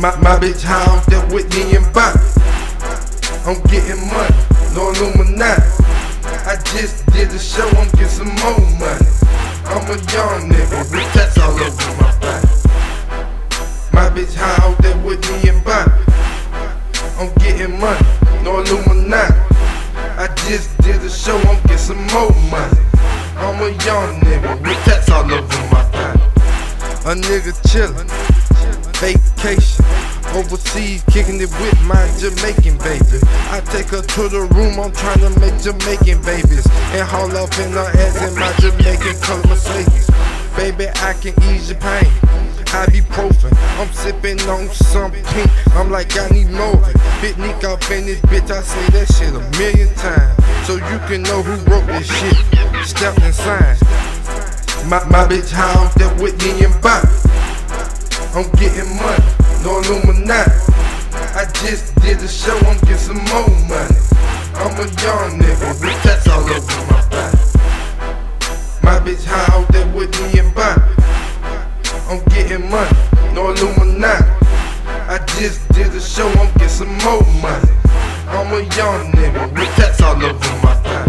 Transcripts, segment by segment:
My bitch high off that Whitney and Bobby. I'm getting money, no Illuminati. I just did a show, I'm getting some more money. I'm a young nigga with tats all over my body. My bitch high off that Whitney and Bobby. I'm getting money, no Illuminati. I just did a show, I'm getting some more money. I'm a young nigga with tats all over my body. A nigga chillin', vacation, overseas kicking it with my Jamaican baby. I take her to the room, I'm tryna make Jamaican babies and haul up in her ass in my Jamaican color Mercedes. Baby, I can ease your pain. Ibuprofen, I'm sipping on some pink. I'm like, I need more of it. Bit Nick off in this bitch, I say that shit a million times, so you can know who wrote this shit. Stepped and signed. My bitch high off that Whitney and Bobby. I'm getting money, no Illuminati. I just did a show, I'm getting some more money. I'm a young nigga with tats all over my body. My bitch high off that Whitney and Bobby. I'm getting money, no Illuminati. I just did a show, I'm getting some more money. I'm a young nigga with tats all over my body.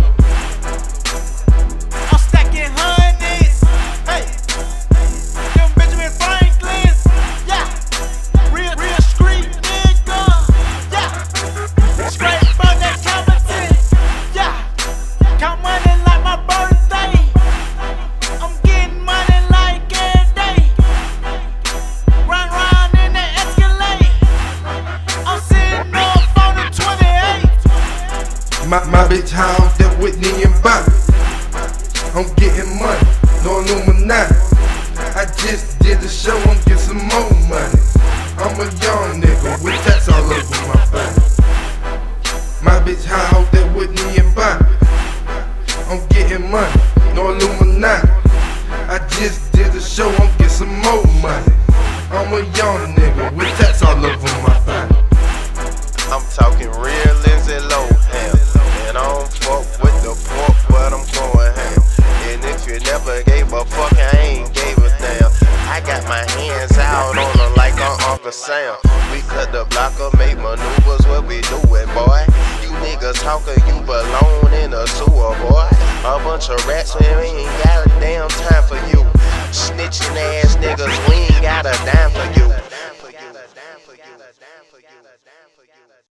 I'm stacking hundreds, hey, them Benjamin Franklins, yeah, real street nigga, yeah, straight from that Compton, yeah, count money like my birthday, I'm getting money like every day, run round in the Escalade, I'm sitting up on the 28. My bitch high off that Whitney and Bobby. I'm getting money, no Illuminati. I just did a show, I'm getting some more money. I'm a young nigga with tats all over my body. My bitch high off that Whitney and Bobby. I'm getting money, no Illuminati. I just did a show, I'm getting some more money. I'm a young nigga with tats all over my body. I'm talking real Lindsay Lohan, and I don't fuck with the pork, but I'm going ham. And if you never gave a fuck, I ain't gave a damn. I got my hands out on her like I'm Uncle Sam. We cut the blocker, make maneuvers, what we doing, boy? You niggas talking, you belong in a sewer, boy. A bunch of rats, we ain't got a damn time for you. Snitching ass niggas, we ain't got a dime for you.